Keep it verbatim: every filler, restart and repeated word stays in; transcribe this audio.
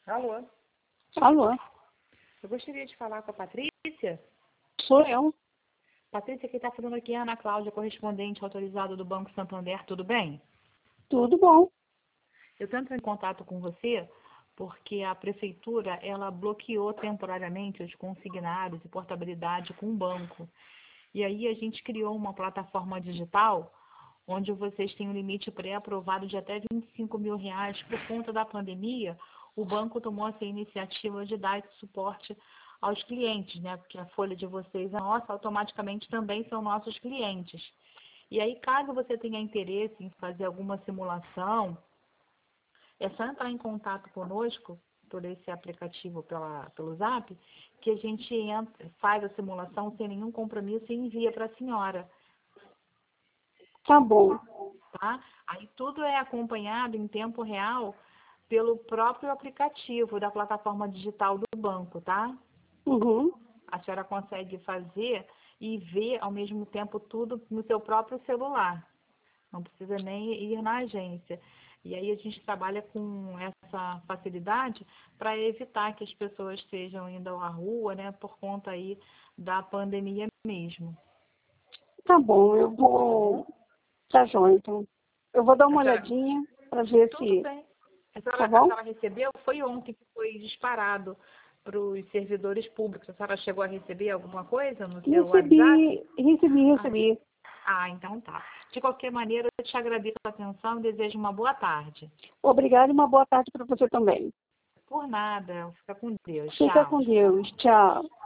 Alô? Alô? Eu gostaria de falar com a Patrícia. Sou eu. Patrícia, quem está falando aqui é a Ana Cláudia, correspondente autorizada do Banco Santander, tudo bem? Tudo bom. Eu estou entrando em contato com você porque a prefeitura ela bloqueou temporariamente os consignados e portabilidade com o banco. E aí a gente criou uma plataforma digital onde vocês têm um limite pré-aprovado de até vinte e cinco mil reais. Por conta da pandemia, o banco tomou essa iniciativa de dar esse suporte aos clientes, né? Porque a folha de vocês é nossa, automaticamente também são nossos clientes. E aí, caso você tenha interesse em fazer alguma simulação, é só entrar em contato conosco por esse aplicativo pela, pelo Zap, que a gente entra, faz a simulação sem nenhum compromisso e envia para a senhora. Tá bom. Tá? Aí tudo é acompanhado em tempo real pelo próprio aplicativo da plataforma digital do banco, tá? Uhum. A senhora consegue fazer e ver ao mesmo tempo tudo no seu próprio celular. Não precisa nem ir na agência. E aí a gente trabalha com essa facilidade para evitar que as pessoas estejam indo à rua, né, por conta aí da pandemia mesmo. Tá bom, eu vou... Tá joia, então. Eu vou dar A uma senhora... olhadinha para ver Tudo se... bem. A Tá senhora, a bom? senhora recebeu? Foi ontem que foi disparado para os servidores públicos. A senhora chegou a receber alguma coisa no seu WhatsApp? Recebi, recebi, Ah, recebi. ah, então tá. De qualquer maneira, eu te agradeço a atenção e desejo uma boa tarde. Obrigada e uma boa tarde para você também. Por nada. Fica com Deus. Fica Tchau. com Deus. Tchau.